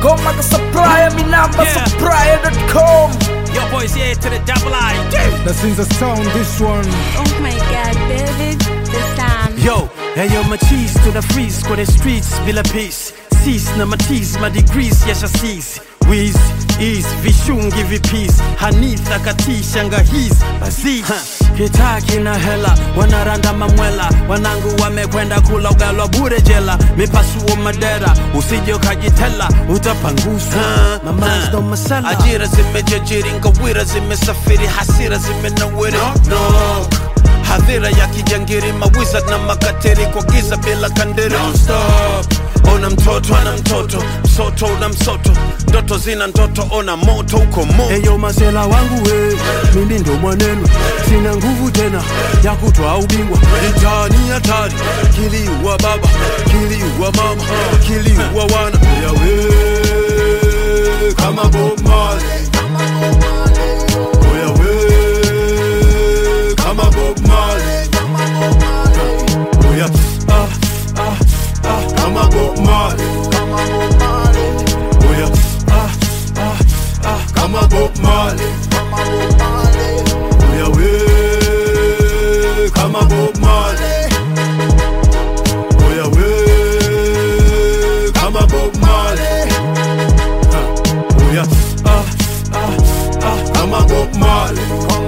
Goma ka supplier, mi number supplier.com. Your boys here to the double I. That sings a sound, this one. Oh my god, baby, the sound. Yo, and yo, my cheese to the freeze, kwa the streets, bila peace. Cease na matis, my degrees, yesha cease. Wiz, ease, vishungi vipis. Hanitha katisha nga his, baziz. Kitaki na hela, wanaranda mamwela. Wanangu wamekwenda kula ugalwa bure jela. Mipasuo madera, usije ukajitela, utapangusa. Mama's no masala. Ajira zimejajiri, ngawira zimesafiri, hasira zimenawiri. Knock. Hadhira ya kijangiri, mawizard na makateri kwa giza bila kandiri. Don't stop. Ona mtoto ana mtoto, msoto una msoto. Ndoto zina ndoto, ona moto uko moto. Eyo masela wangu we, mimi ndo mwanenu. Sina nguvu tena ya kutoa ubingwa. Itani hatari, kiliua baba, kiliua mama, kiliua wana. Oya we, kama Bob Marley. Oya we, kama Bob Marley. Oya kama Bob Marley. Oya kama Bob Marley. Oya we, kama Bob Marley. Oya we, kama Bob Marley. Oya kama Bob Marley.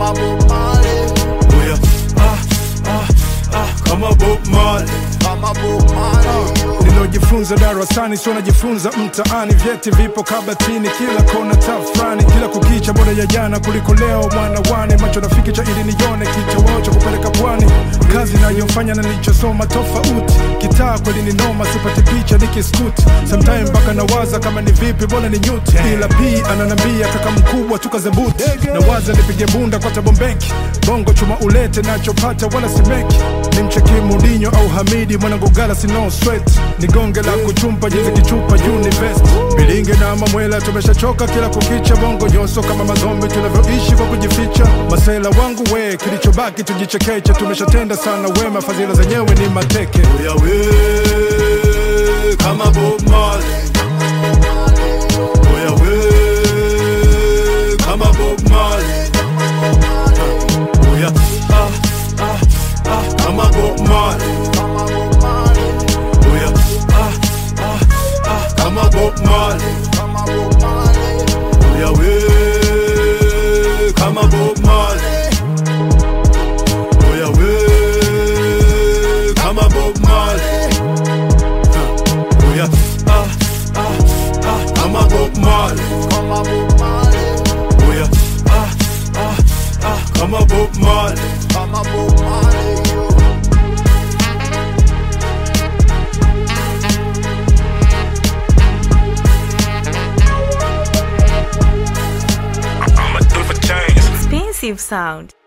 Oya kama Bob Marley. Nilojifunza darasani, sio najifunza mtaani. Vyeti vipo kabatini, kila kona tafrani. Kila kukicha bora ya jana kuliko leo. Mwana wane macho nafikicha ili nione kitoweo cha kupeleka pwani. Kazi nayofanya na nilichosoma tofauti. Kitaa kweli ni noma, sipati picha nikiskuti. Sometime mpaka nawaza kama ni vipi bora ni nyuti. Ila pii ananambia kaka mkubwa tukaze buti. Nawaza nipige bunda kwa tabombeki. Bongo chuma ulete nachopata wala simeki. Nimcheki Mudinho au Hamidi, mwanangu Galaxy no sweat. Nigonge la kuchumpa jinsi kichupa Univest. Bilinge na mamwela tumeshachoka kila kukicha. Bongo nyoso kama mazombi tunavyoishi kwa kujificha. Masela wangu we, kilichobaki tujichekeche. Tumeshatenda sana wema, fadhila zenyewe ni mateke. Oya we, kama Bob Marley. Oya we, kama Bob Marley. Oya kama Bob Marley. Oya kama Bob Marley. Oya we, kama Bob Marley. Oya we, kama Bob Marley. Oya kama Bob Marley. Oya kama Bob Marley. Expensive sound.